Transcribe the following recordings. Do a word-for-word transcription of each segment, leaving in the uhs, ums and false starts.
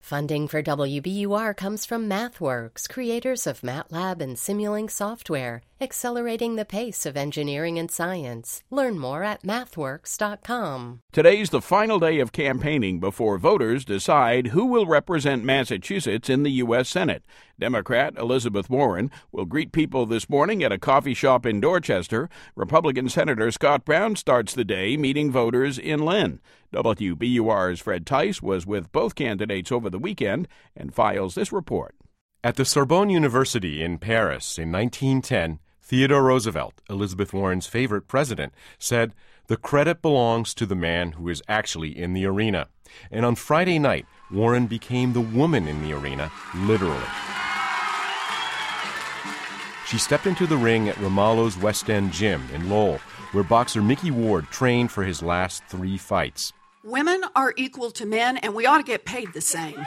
Funding for W B U R comes from MathWorks, creators of MATLAB and Simulink software, accelerating the pace of engineering and science. Learn more at mathworks dot com. Today's the final day of campaigning before voters decide who will represent Massachusetts in the U S Senate. Democrat Elizabeth Warren will greet people this morning at a coffee shop in Dorchester. Republican Senator Scott Brown starts the day meeting voters in Lynn. W B U R's Fred Tice was with both candidates over the weekend and files this report. At the Sorbonne University in Paris in nineteen ten, Theodore Roosevelt, Elizabeth Warren's favorite president, said, "The credit belongs to the man who is actually in the arena." And on Friday night, Warren became the woman in the arena, literally. She stepped into the ring at Romalo's West End Gym in Lowell, where boxer Mickey Ward trained for his last three fights. Women are equal to men, and we ought to get paid the same.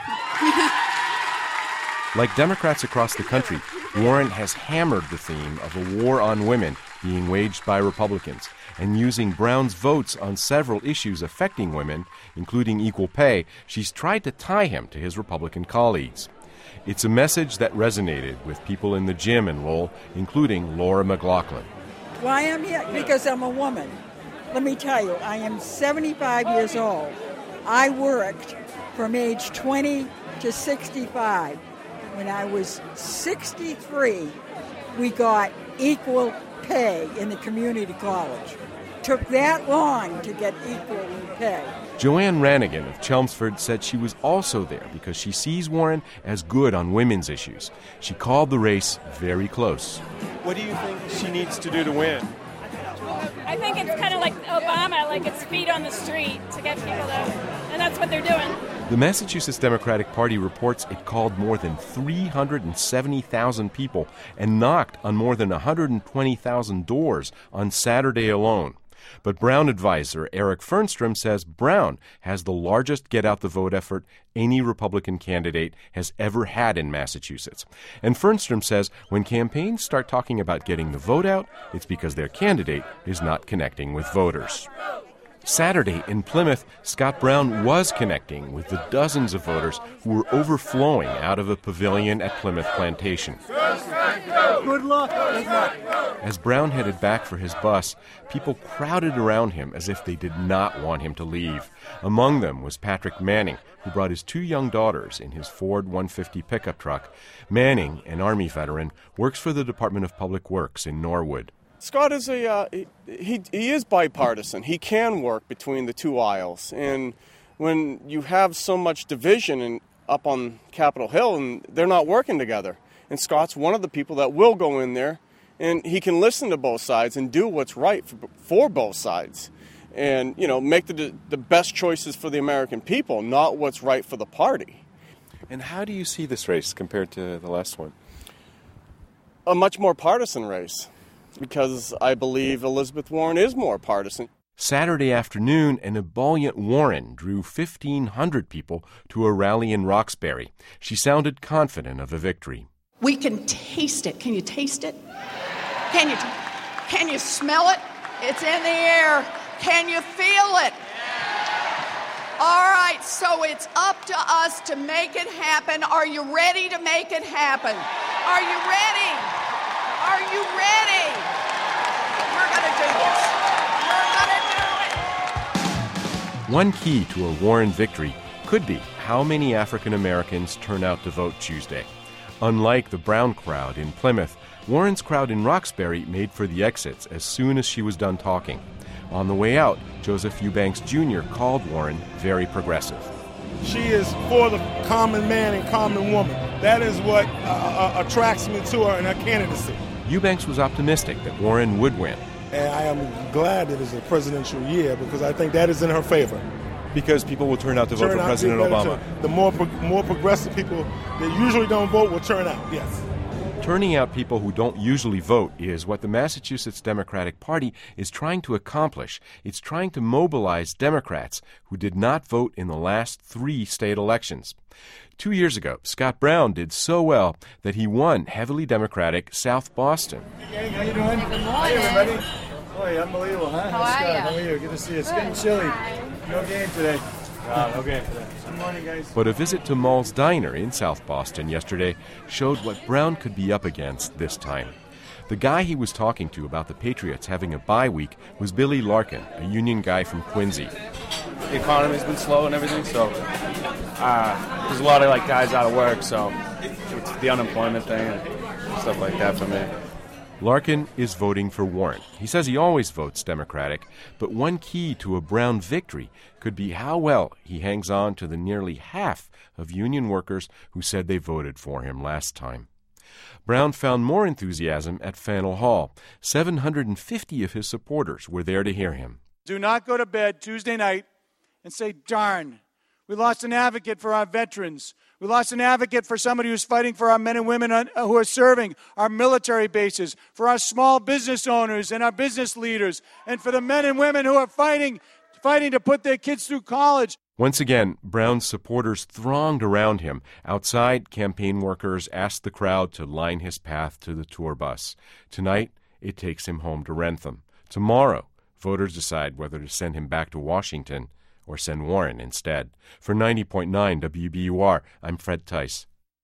Like Democrats across the country, Warren has hammered the theme of a war on women being waged by Republicans, and using Brown's votes on several issues affecting women, including equal pay, she's tried to tie him to his Republican colleagues. It's a message that resonated with people in the gym in Lowell, including Laura McLaughlin. Why I'm here? Because I'm a woman. Let me tell you, I am seventy-five years old. I worked from age twenty to sixty-five. When I was sixty-three, we got equal pay in the community college. Took that long to get equal pay. Joanne Rannigan of Chelmsford said she was also there because she sees Warren as good on women's issues. She called the race very close. What do you think she needs to do to win? I think it's kind of like Obama, like it's feet on the street to get people to, and that's what they're doing. The Massachusetts Democratic Party reports it called more than three hundred seventy thousand people and knocked on more than one hundred twenty thousand doors on Saturday alone. But Brown advisor Eric Fernstrom says Brown has the largest get-out-the-vote effort any Republican candidate has ever had in Massachusetts. And Fernstrom says when campaigns start talking about getting the vote out, it's because their candidate is not connecting with voters. Saturday in Plymouth, Scott Brown was connecting with the dozens of voters who were overflowing out of a pavilion at Plymouth Plantation. Good luck. Good luck. As Brown headed back for his bus, people crowded around him as if they did not want him to leave. Among them was Patrick Manning, who brought his two young daughters in his Ford one fifty pickup truck. Manning, an Army veteran, works for the Department of Public Works in Norwood. Scott is a uh, he, he is bipartisan. He can work between the two aisles. And when you have so much division in, up on Capitol Hill, and they're not working together. And Scott's one of the people that will go in there, and he can listen to both sides and do what's right for, for both sides. And, you know, make the the best choices for the American people, not what's right for the party. And how do you see this race compared to the last one? A much more partisan race, because I believe Elizabeth Warren is more partisan. Saturday afternoon, an ebullient Warren drew fifteen hundred people to a rally in Roxbury. She sounded confident of a victory. We can taste it. Can you taste it? Can you, can you smell it? It's in the air. Can you feel it? All right, so it's up to us to make it happen. Are you ready to make it happen? Are you ready? Are you ready? We're going to do this. We're going to do it. One key to a Warren victory could be how many African Americans turn out to vote Tuesday. Unlike the Brown crowd in Plymouth, Warren's crowd in Roxbury made for the exits as soon as she was done talking. On the way out, Joseph Eubanks Junior called Warren very progressive. She is for the common man and common woman. That is what uh, uh, attracts me to her and her candidacy. Eubanks was optimistic that Warren would win. And I am glad that it's a presidential year because I think that is in her favor. Because people will turn out to vote turn for President Obama. The more pro- more progressive people that usually don't vote will turn out, yes. Turning out people who don't usually vote is what the Massachusetts Democratic Party is trying to accomplish. It's trying to mobilize Democrats who did not vote in the last three state elections. Two years ago, Scott Brown did so well that he won heavily Democratic South Boston. Hey, gang, how you doing? Good morning. Hey, everybody. Boy, unbelievable, huh? How are Scott, you? How are you? Good to see you. It's Good. getting chilly. Hi. No game today. Uh, okay. Good morning, guys. But a visit to Mull's Diner in South Boston yesterday showed what Brown could be up against this time. The guy he was talking to about the Patriots having a bye week was Billy Larkin, a union guy from Quincy. The economy's been slow and everything, so uh, there's a lot of like guys out of work, so it's the unemployment thing and stuff like that for me. Larkin is voting for Warren. He says he always votes Democratic, but one key to a Brown victory could be how well he hangs on to the nearly half of union workers who said they voted for him last time. Brown found more enthusiasm at Faneuil Hall. seven hundred fifty of his supporters were there to hear him. Do not go to bed Tuesday night and say, darn, we lost an advocate for our veterans. We lost an advocate for somebody who's fighting for our men and women who are serving our military bases, for our small business owners and our business leaders, and for the men and women who are fighting, fighting to put their kids through college. Once again, Brown's supporters thronged around him. Outside, campaign workers asked the crowd to line his path to the tour bus. Tonight, it takes him home to Rentham. Tomorrow, voters decide whether to send him back to Washington or send Warren instead. For ninety point nine W B U R, I'm Fred Tice.